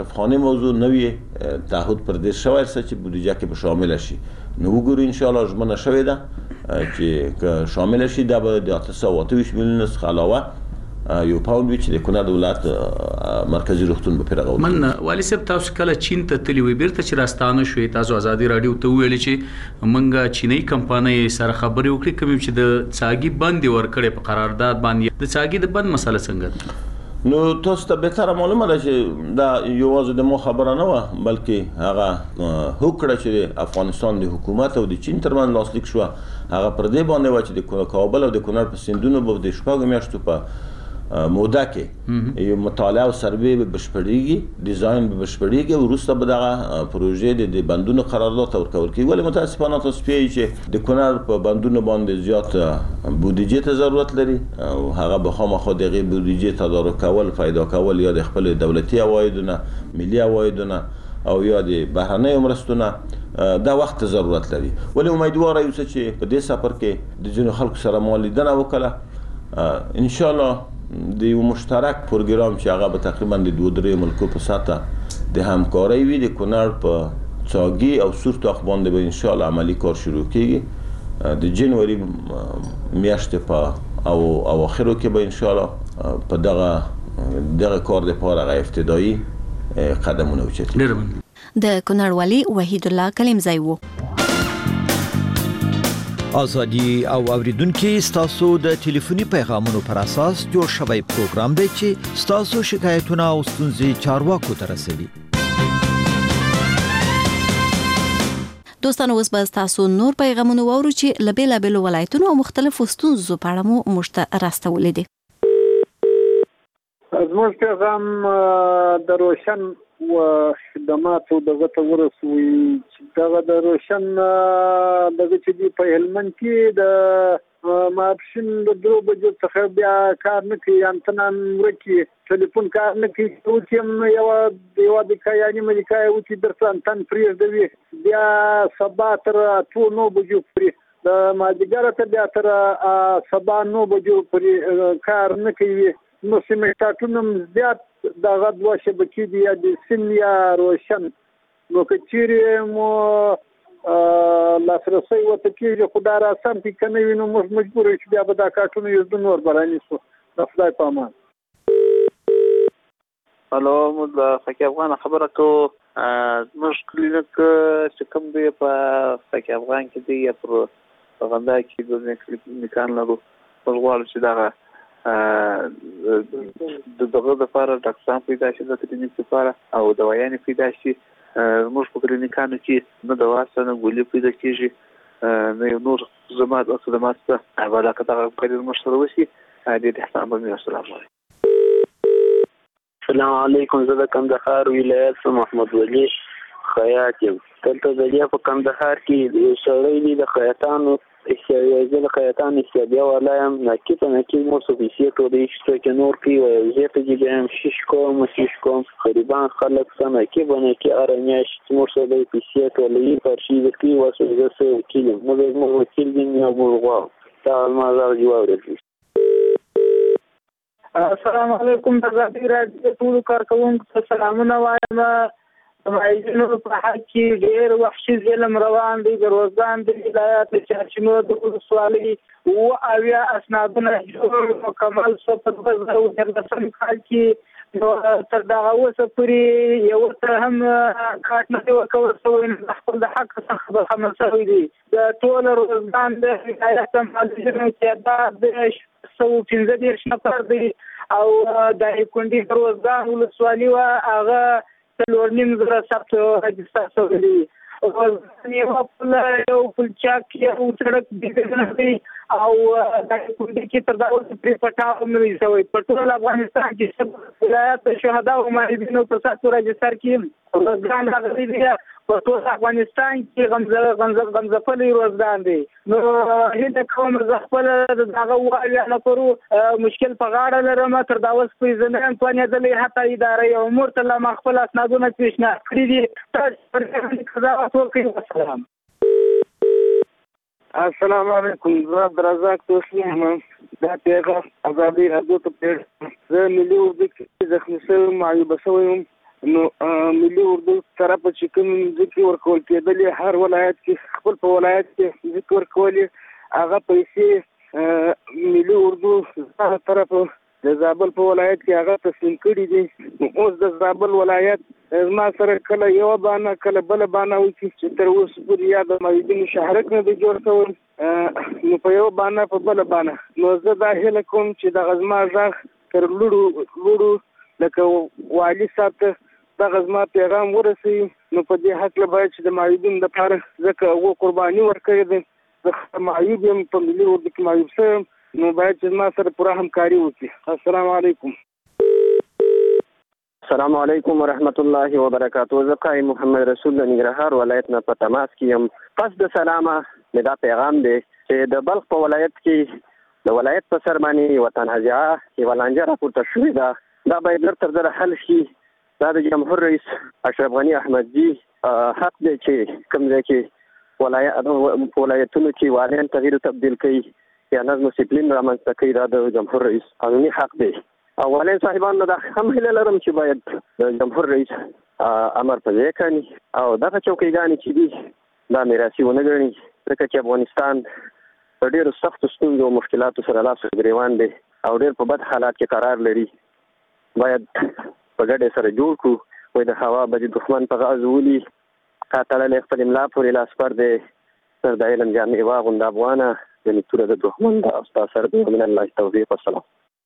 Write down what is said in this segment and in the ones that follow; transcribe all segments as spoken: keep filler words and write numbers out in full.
افغاني موضوع نوې تعهد پر دې شوی چې بودیجه کې به شامل شي. نو وګورو ان شاء الله ژمنه شوې ده چې شامل شي دا به د اته سوه اته ویشت میلیونه څخه علاوه یو پاوند وي چې د کونړ ولایت مرکزی روغتون به پرې راغلی. من والي صاحب تاسو کله چین ته تللی وي بیرته چې راستانه شوې تاسو ازادي رادیو ته ویل چې منګه چینی کمپنۍ سره خبرې وکړې کوم چې د څاګي بندي ورکړې په قرارداد باندې د څاګي د بند مسله څنګه؟ نو تاسو ته به تر معلومه ده چې دا یوازې د مو خبره نه و بلکې هغه هوکړه چې افغانستان د حکومت او د چین ترمن لاسلیک شو هغه پر دې باندې و چې د کابل او د کونړ په سیندونو به د شپږ میاشتو په موده کې یو مطالعه او سروې به بشپړېږي ډیزاین به بشپړېږي او وروسته به دغه پروژې د بندونو قرارداد ورکول کېږي. ولې متاسفانه تاسو پیږئ چې د کونړ په بندونو باندې زیات بودیجې ته ضرورت لري او هغه به خامخا د هغې بودیجې تدارک کول پیدا کول یا د خپل دولتي عوایدونه ملي عوایدونه او یا د بهرنیو مرستو نه دا وخت ضرورت لري. ولې امیدواره یو چې په دې سفر کې د ځینو خلکو سره ما لیدنه وکړه ان شاء الله د یو مشترک پروګرام چې هغه به تقریبا د دوه درې ملکو په سطح د همکارۍ وي د کونړ په څاګي او سورتاخ باندې به ان شاء الله عملی کار شروع کیږي د جنوري میاشتې په او اواخرو کې به ان شاء الله په دغه دغه کار لپاره غو ابتدایي قدمونه اوچتي. د کونړ والي وحید الله کلیمزی وو. آزادی او اوریدونکو ستاسو د ټلیفوني پیغامونو پر اساس جوړ شوی پروګرام دی چې ستاسو شکایتونه او ستونزې چارواکو ته رسوي. دوستانو اوس به تاسو نور پیغامونه واورو چې له بیلابېلو ولایتونو او مختلفو ستونزو په اړه مو موږ راستولې دي. زموږ پیغام د روشن و خدماتو دغه ته ورسوي چې دغه د روشن دغه چې دی په هلمند کې د ماپښین د درو بجو څخه بیا کار نه کوي انتنان ورکی ټلیفون کار نه کوي او چې یو یو د کایاني ملکای او چې درته انتن پرېږدوي بیا سبا تر اته نو بجو پرې د مازدیګر ته بیا تر سبا نو بجو پرې کار نه کوي. نو سیمټاټونم زیات دغه دوه شبکې دي یا د سیم یا روشن نو که چیرې مو لاسرسی ورته کېږي خو دا راسم کې که نه وي نو موږ مجبور یو چې بیا به دا کارټونه یوزدو نور به رانیسو. د خدای په امان. هلو موږ د فقې افغان خبره کوو. زموږ کلینیک چې کوم دی په فقې افغان کې دی یا پر غندا کې د کلینیکان لرو موږ غواړو چې دغه د دغه لپاره ډاکټران پیدا شي د کلینیک لپاره او دوايانې پیدا شي. موږ په کلینیکانو کې نه دوا سره نه ګولۍ پیدا کېږي نه یو نور خدمات او خدمات ته حواله که دغه کلینیک موږ سره وشي ډېر احسان به مې السلام علیکم. السلام علیکم. زه د کندهار ولایت محمد ولی خیاط یم. دلته د دې په کندهار کې یو سړی دی د خیاطانو استعداد د خیاطان استعداد ولایم نکته نکی مو سوفیسیه تو دی شته کې نور کی او زه ته جیم شش کوم شش کوم خریبان خلک سم کې بنه کې ارنیش مو سره دی پیسه تو لې پر شي د کی واسه زه کیلو مو مو وکیل دی نو ورغوا تا ما زار جواب. السلام علیکم د ازادي رادیو ټول کارکونکو سلامونه وایم. مایزینو په حق کې ډېر وحشي ظلم روان دی. د روزګان د ولایت چارچینو د ولسوالۍ اووه اویا اسنادونه جوړ مکمل شو په دوه زره اووه څلوېښتم کال کې. نو تر دغه اوسه پورې یو څه هم کارت نه دی ورکول شوی د خپل د حق څخه برخمن شوی دی. د ټول روزګان د ولایت معلوماتو تعداد د سوه پنځه دېرش نفر دی او د کونډې د روزګان ولسوالۍ وه هغه څلور نیم زره ثبت رجسټر شوی دی. یو پل یو پلچاک یو سړک ډیزاین دی او د کونډې کې تر دا اوسه پرې پټاو نه دی شوی. په ټول افغانستان کې ولایت د شهدا او مایبینو په ساتو رجسټر کې روزګان راغلی دی. په ټول افغانستان کې غمزفلی روزګان دی. نو هیله کوم زه خپل دغه وایي نفرو مشکل په غاړه لرم تر دا اوسه پورې زه نه یم توانېدلی حتی ادارې امور ته لا ما خپل اسنادونه پیشنهاد کړي دي. تاسو قضاوت وکړئ. والسلام. السلام علیکم. زه عبدالرزاق توسلی یم. دا پیغام ازادي رادیو ته پیښ زه ملي اردو کې زخمي شوی معیوبه شوی یم نو ملي اردو طرف چې کوم ځکه ورکول کېدلې هر ولایت کې خپل په ولایت کې ځکه ورکولې هغه پیسې ملي اردو طرف د زابل په ولایت کې هغه تسلیم کړي دي. اوس د زابل ولایت ما سره کله یو بانه کله بل بانه وي چې تر اوسه پورې یا د معیدین شهرک نه دی جوړ کول نو په یو بانه په بل بانه نو زه دا هیله کوم چې د غزما ځاغ تر لوړو لوړو لکه والي صاحب ته دا غزما پیغام ورسي نو په دې حق له باید چې د معیدین لپاره ځکه هغه قرباني ورکړي دي د معیوب هم په ملي اردو کې معیوب سم نو باید چې ما سره پوره همکاري وکړي. السلام علیکم. السلام علیکم ورحمت الله وبرکاته. زه قائم محمد رسول د ننګرهار ولایت نه په تماس کې یم. پس د سلامه مې دا پیغام دی چې د بلخ په ولایت کې د ولایت په سر باندې وطن هزیعه یوه لانجه راپورته شوې ده. دا باید لږ تر زره حل شي. دا د جمهور رئیس اشرف غني احمدجي حق دی چې کوم ځای کې ولایتونو کې والیان تغییر تبدیل کوي یا نظم و ډسپلین رامنځته کوي. دا د جمهور رئیس قانوني حق دی. او والین صاحبانو دا هم هیله لرم چې باید د جمهور رئیس امر په ځای کړي او دغه چوکیګانې چې دي دا میراثي ونه ګڼي ځکه چې افغانستان په ډېرو سختو ستونزو او مشکلاتو سره لاس ګریوان دی او ډېر په بد حالات کې قرار لري. باید په ګډه سره جوړ کړو. وایي د هوا به د دښمن په غاز ولي قاتللی خپل املا پورې لاس پر دی سر د علم جامع واغوند افغانه یعنې توره د دښمن ده او ستا سر دی من الله توفیق. والسلام.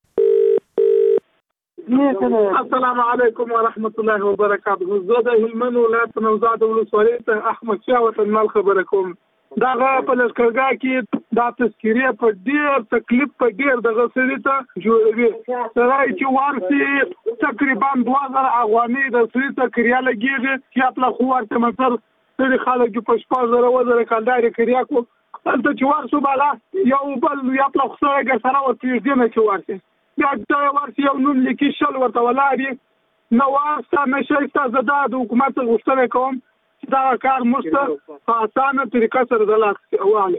السلام علیکم ورحمت الله وبرکاته. زه د هلمند ولایت نوزاد ولسوالۍ ته احمد شاه وطنمال خبره کوم. دغه په لښکرګاه کې دا تذکیرې په ډېر تکلیف په ډېر دغه سړي ته جوړوي. سړی چې ورسي تقریبا دوه زره افغانۍ د سړي ته کریا لګېږي چې خپله خو ورته مثل سړي خلک په شپږ زره اووه زره کلدارې کریا کړو. هلته چې ورسو بالا یو بل یا خپله خو سړی ګرسره ورته پرېږدي نه چې ورسي بیا ته ورسي یو نوم لیکي شل ورته ولاړ یې نه ورسته نه شایسته. زه دا د حکومت غوښتنه کوم دا کار موږ ته په اسانه طریقه سره د لاس واله.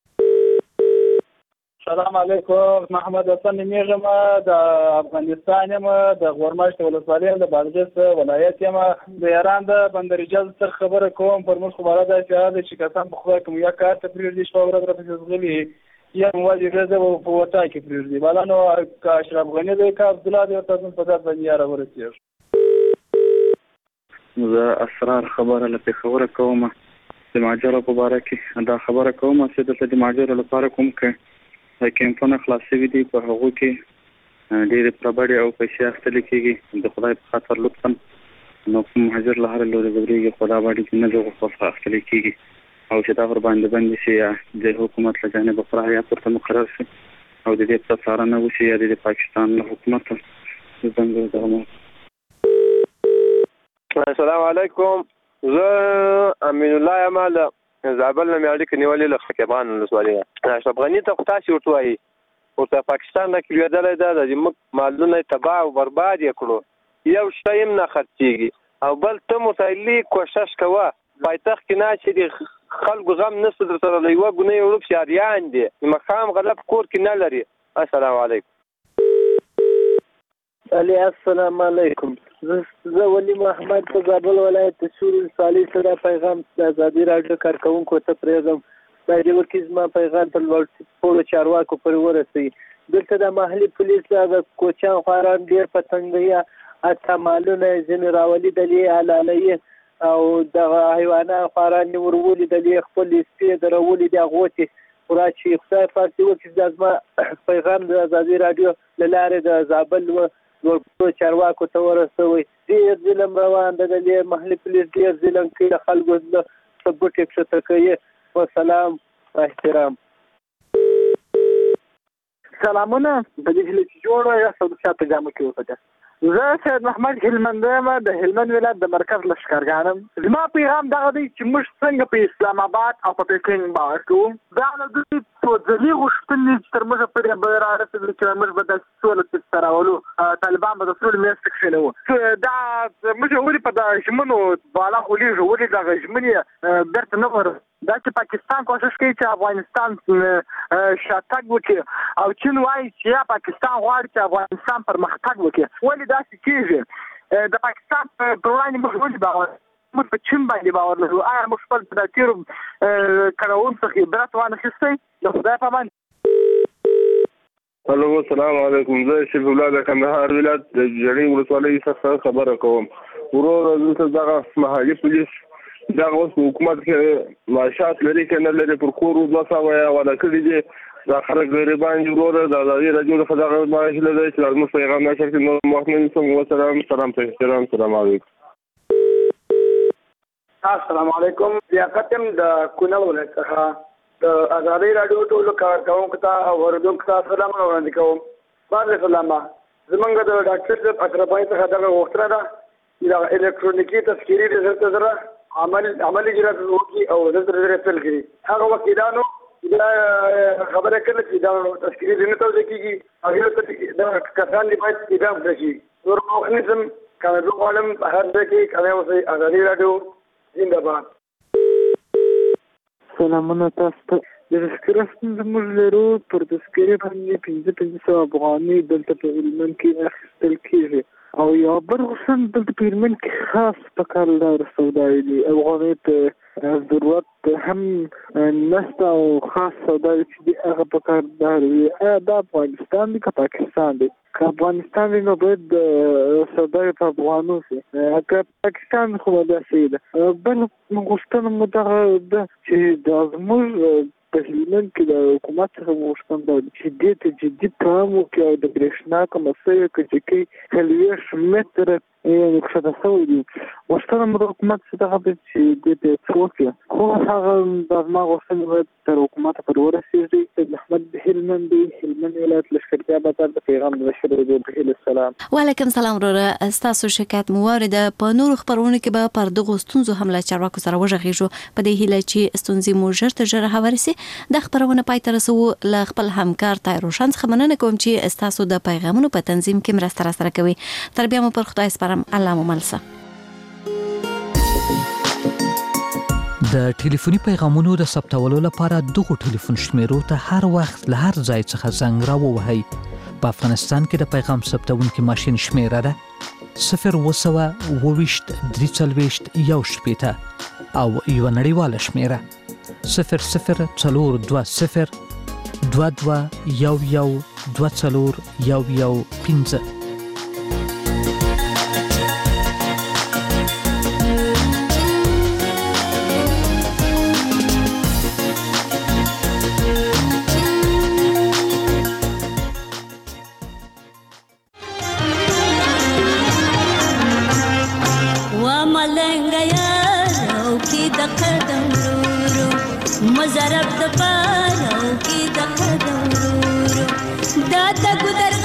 السلام علیکم. محمد حسن نومیږم د افغانستان یم د غورمشت ولسوالۍ د بادغیس ولایت یم. د ایران د بندرجاز څخه خبره کوم. پر موږ خبره ده چې چې کسان په خدای کوم یا کار ته پرېږدي شپه ورځ راپسې ځغلي یا موازي ورځ په وطا کې پرېږدي بالا نو که اشرف غني دی که عبدالله دی ورته زموږ په ذات باندې یاره ورسېږي. زه اسرار خبره له پېښوره کوم د مهاجرو په باره کې. دا خبره کوم چې دلته د مهاجرو لپاره کوم که کیمپونه خلاص شوي دي په هغو کې ډېرې پربړې او پیسې اخیستل کېږي د خدای په خاطر لطفا نو کوم مهاجر له هره لورې ځورېږي خو دا باندې چې نه د غوښتل اخیستل کېږي او چې دا ور باندې بندي شي یا د حکومت له جانبه پوره هیات ورته مقرر شي او د دې په څارنه وشي یا د پاکستان له حکومت ځانګړي ډول. السلام علیکم. زه امین الله یم له زابل نه مې اړیکې نیولې له خکیبان ولسوالۍ نه. اشرف غني ته خو تاسې ورته وایي ورته پاکستان نه لوېدلی ده د زموږ مالونه یې تباه او برباد یې کړو یو شی هم نه خرڅېږي او بل ته متعلي کوشش کوه پایتخت کې ناستې دي خلکو غم نشته در سره له یوه ګونۍ وړوک شاریان دي مقام غلب کور کې نه لري. السلام علیکم. علي السلام علیکم. زه ولی محمد په زابل ولایت د سور ولسوالۍ سره پیغام د ازادي راډیو کارکوونکو ته پرېږدم. دا دې وکړي زما پیغام تر ټولو چارواکو پورې ورسوي. دلته د محلي پولیس د کوچیان خواران ډېر په تنګۍ اته مالونه ځینې راولیدلې حلالوي او دغه حیوانات خواران یې ور ولیدلې خپل سپي د راولي دي هغو چې پوره چې خدای پاک دې وکړي دا زما پیغام د ازادي راډیو له لارې د زابل ورپو چارواکو ته ورسوي. ډېر ظلم روان ده د محلي پولیس ډېر ظلم کوي د خلکو له ثبوت ښکته کوي. وسلام احترام. سلامونه په دې هیله چې جوړه یا سوداګر ته جامه کې وکړه. زه سید محمد هلمند یم د هلمند ولایت د مرکز لښکرګانم. زما پیغام دغه دی چې موږ څنګه په اسلام آباد او په پکین باور کوو. دا له دوی ځلې غوښتنې چې تر موږه پورې به رارسېدلي چې موږ به داسې سوله سیسته راولو طالبان به د سولې منځ ته کښېنوو. دا موږ ولې په د ژمنو بالا غولېږو ولې دغه ژمنې بېرته نه غواړو. دا چې پاکستان کوشش کوي چې افغانستان شاتګ وکړي او چین وایي چې یا پاکستان غواړي چې افغانستان پرمختګ وکړي. ولې داسې کېږي؟ د پاکستان په وړاندې موږ ولې باور موږ په چین باندې باور لرو؟ آیا موږ خپل د تیرو کړاوونو څخه عبرت وانخیستی؟ د خدای په امان. هلو السلام علیکم. زه شریف الله د کندهار ولایت د جړۍ ولسوالۍ څخه خبره کوم. ورور دلته دغه محلي پولیس دغه اوس حکومت کې معاشات لري که نه لري پر کور دوه سوه یې وعده کړي دي. دا خلک غریبان دي. ورور د ازادي راډیو څخه دغه هیله ده چې زموږ پیغام نشر کړي. نور وخت نه نیسم. وسلام. سلام په احترام. سلام علیکم. السلام علیکم. لیاقت یم د کونړ ولایت څخه د ازادي راډیو ټولو کارکوونکو ته او اورېدونکو ته سلامونه وړاندې کوم. بعد سلامه زمونږ د ډاکټر صاحب اشرف بھائی څخه دغه غوښتنه ده چې دغه الکترونیکي تذکیري د زر ته زره عمل عملي اجرات وکړي او زر ته زره پیل کړي. هغه وکیلانو دا خبره کړله چې دا تذکیري دې نه توضیح کېږي. هغې ته دا کسان دې باید اعدام کړه شي. نور وخت نیسم. کامیابي غواړم هر ځای کې کامیاب اوسئ. ازادي راډیو زنده باد. سلامونه تاسو ته. د تذکره ستونزه موږ لرو. پر تذکرې باندې پنځه پنځه سوه افغانۍ دلته په هلمند کې اخیستل کېږي او یو بل غوښتن دلته په هلمند کې خاص په کارلدار سوداوي دي. افغانۍ ته ضرورت هم نشته او خاص سوداوي چې دي هغه په کارلدار وي. آیا دا افغانستان دی که پاکستان دی؟ که افغانستان دی نو باید سوداوي په افغانو شي. که پاکستان خو به داسې ده. بل غوښتنه مو دغه ده چې دا زموږ په هلمند کې د حکومت څخه غوښتنه ده چې دې ته جدي پام وکړي او د برېښنا کومه څه کجکۍ څلوېښت متره یعنې کښته شوی دي. غوښتنه مو د حکومت څخه دغه ده چې دې ته څه وکړي. خو هغه دا زما غوښتنې باید تر حکومته پورې ورسېږي. سید احمد د هلمند دی، هلمند ولایت لښکرګاه بازار د پیغام د بشر رادیو په هیله. سلام. وعلیکم سلام وروره. ستاسو شکایت مو واورېده. په نورو خپرونو کې به پر دغو ستونزو هم له چارواکو سره وغږېږو په دې هیله چې ستونزې مو ژر تر ژره هوارې سي. دا خپرونه پای ته رسوو. له خپل همکار طاهر روشن څخه مننه کوم چې ستاسو د پیغامونو په تنظیم کې مرسته راسره کوي. تر بیا مو پر خدای سپارم. الله مو ملسه. د ټلیفوني پیغامونو د ثبتولو لپاره دغه ټلیفون شمیرو ته هر وخت له هر ځای څخه زنګ راووهئ. په افغانستان کې د پیغام ثبتونکي ماشین شمیره ده صفر اووه سوه اووه ویشت درې څلوېښت یو شپېته او یوه نړیواله شمیره صفر صفر څلور دوه صفر دوه دوه یو یو دوه څلور یو یو پنځه. مزرب د پاره او کې د قدم ورو دا د ګذر